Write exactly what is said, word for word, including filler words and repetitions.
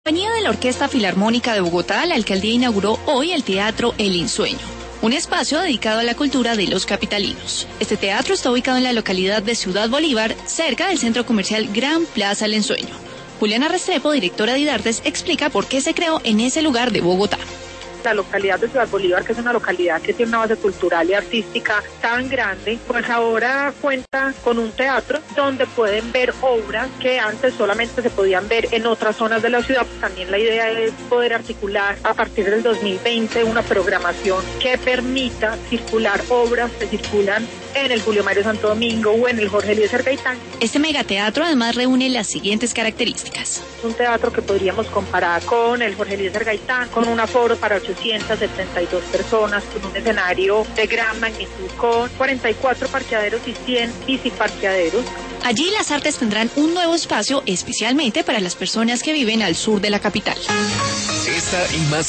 Compañía de la Orquesta Filarmónica de Bogotá, la alcaldía inauguró hoy el Teatro El Ensueño, un espacio dedicado a la cultura de los capitalinos. Este teatro está ubicado en la localidad de Ciudad Bolívar, cerca del centro comercial Gran Plaza El Ensueño. Juliana Restrepo, directora de IDARTES, explica por qué se creó en ese lugar de Bogotá. La localidad de Ciudad Bolívar, que es una localidad que tiene una base cultural y artística tan grande, pues ahora cuenta con un teatro donde pueden ver obras que antes solamente se podían ver en otras zonas de la ciudad. También la idea es poder articular a partir del dos mil veinte una programación que permita circular obras que circulan en el Julio Mario Santo Domingo o en el Jorge Eliezer Gaitán. Este megateatro además reúne las siguientes características. Es un teatro que podríamos comparar con el Jorge Eliezer Gaitán, con un aforo para ochocientas setenta y dos personas, con un escenario de gran magnitud, con cuarenta y cuatro parqueaderos y cien biciparqueaderos. Allí las artes tendrán un nuevo espacio especialmente para las personas que viven al sur de la capital. Esta y más